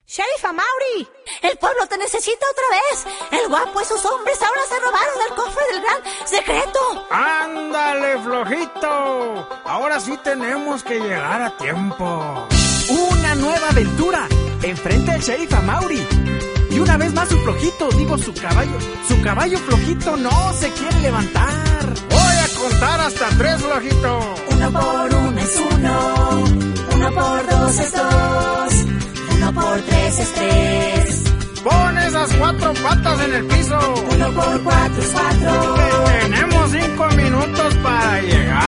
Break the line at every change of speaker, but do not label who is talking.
Sheriff Amaury, el pueblo te necesita otra vez. El guapo y sus hombres ahora se robaron el cofre del gran secreto.
¡Ándale, flojito! Ahora sí tenemos que llegar a tiempo.
Una nueva aventura. Enfrente al Sheriff Amaury. Y una vez más su flojito, su caballo flojito no se quiere levantar.
Voy a contar hasta 3, flojito.
1 por 1 es 1, 1 por 2 es 2, 1 por 3 es 3.
Pon esas 4 patas en el piso.
1 por 4 es 4.
Tenemos 5 minutos para llegar.